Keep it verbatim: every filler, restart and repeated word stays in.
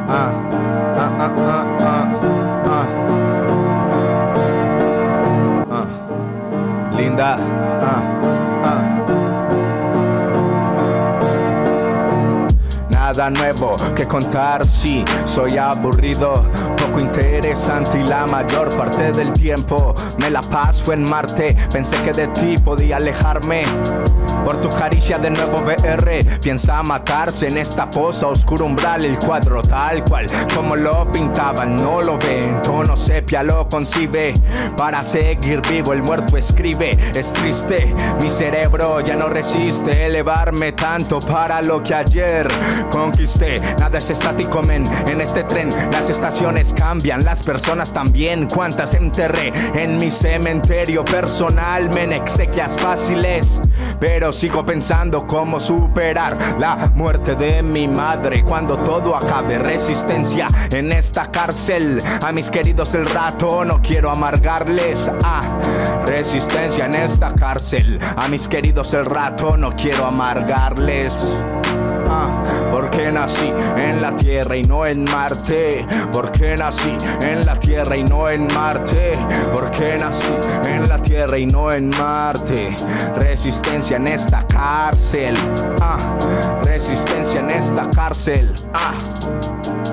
Ah, ah, ah, ah, ah, ah. Ah. Linda. Ah, ah. Nada nuevo que contar, sí, soy aburrido, poco interesante y la mayor parte del tiempo me la paso en Marte. Pensé que de ti podía alejarme, por tu caricia de nuevo V R. Piensa matarse en esta fosa, oscuro umbral, el cuadro tal cual como lo pintaban. No lo ve, en tono sepia lo concibe. Para seguir vivo el muerto escribe. Es triste, mi cerebro ya no resiste elevarme tanto para lo que ayer conquisté. Nada es estático, men, en este tren las estaciones cambian, las personas también. Cuántas enterré en mi cementerio personal, men, exequias fáciles, pero sigo pensando cómo superar la muerte de mi madre cuando todo acabe. Resistencia en esta cárcel, a mis queridos el rato no quiero amargarles. Ah, resistencia en esta cárcel, a mis queridos el rato no quiero amargarles. Ah, porque nací en la tierra y no en Marte. Porque nací en la tierra y no en Marte. Porque nací en la tierra y no en Marte. Resistencia en esta cárcel. Ah, resistencia en esta cárcel. Ah.